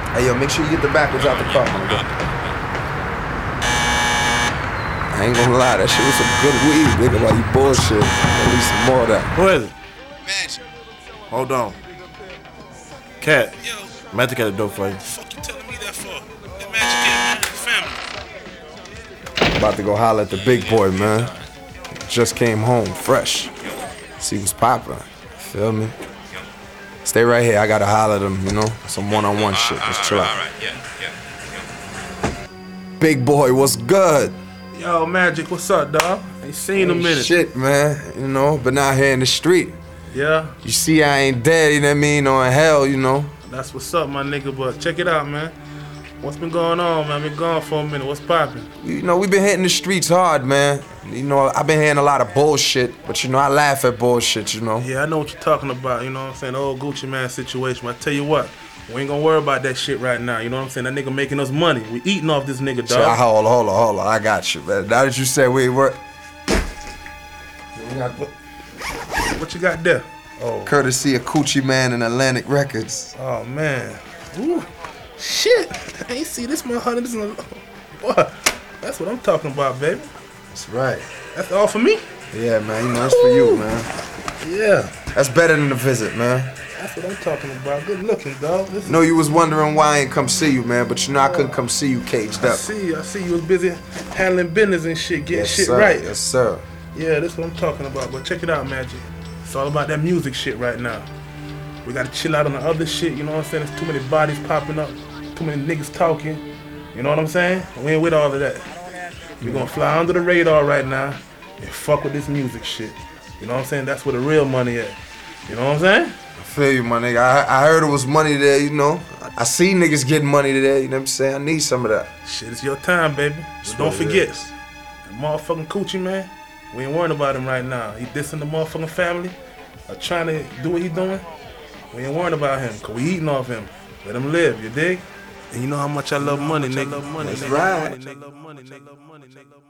Hey, yo, make sure you get the backwards out the car, nigga. I ain't gonna lie, that shit was some good weed, nigga, while you bullshit. At least some more of that. Who is it? Magic. Hold on. Cat. Yo. Magic got a dope for you. Fuck you telling me that for? That Magic is family. About to go holler at the big boy, man. Just came home, fresh. See what's poppin'. Feel me? Stay right here, I gotta holler at him, you know? Some one-on-one shit, just chill out. All right, yeah. Big boy, what's good? Yo, Magic, what's up, dawg? Ain't seen in a minute. Shit, man, you know, been out here in the street. Yeah? You see I ain't dead, you know what I mean, or in hell, you know? That's what's up, my nigga, but check it out, man. What's been going on, man? I've been gone for a minute. What's poppin'? You know, we been hitting the streets hard, man. You know, I've been hearing a lot of bullshit, but you know, I laugh at bullshit, you know? Yeah, I know what you're talking about, you know what I'm saying? The old Gucci Man situation. But I tell you what, we ain't gonna worry about that shit right now, you know what I'm saying? That nigga making us money. We eating off this nigga, So, dog. hold on. I got you, man. Now that you said we work. What you got there? Oh, Courtesy of Coochie Man and Atlantic Records. oh man. Ooh, shit. I ain't see this motherfucker. This is boy, that's what I'm talking about, baby. That's right. That's all for me? Yeah, man, you know, that's for you, man. Yeah. That's better than the visit, man. That's what I'm talking about. Good looking, dog. This Know you was wondering why I ain't come see you, man, but you know I couldn't come see you caged I up. see you was busy handling business and shit, getting Yes, shit sir. right. Yes, sir. Yeah, that's what I'm talking about. But check it out, Magic. It's all about that music shit right now. We gotta chill out on the other shit, you know what I'm saying? There's too many bodies popping up, too many niggas talking. You know what I'm saying? We ain't with all of that. We gonna fly under the radar right now and fuck with this music shit. You know what I'm saying? That's where the real money at. You know what I'm saying? I feel you, my nigga. I heard there was money there, you know. I see niggas getting money there, you know what I'm saying? I need some of that. Shit, it's your time, baby. But don't what it forget, is. that motherfucking Coochie Man, we ain't worrying about him right now. He dissing the motherfucking family, or trying to do what he doing. We ain't worrying about him, cause we eating off him. Let him live, you dig? And you know how much I love money, nigga. That's right.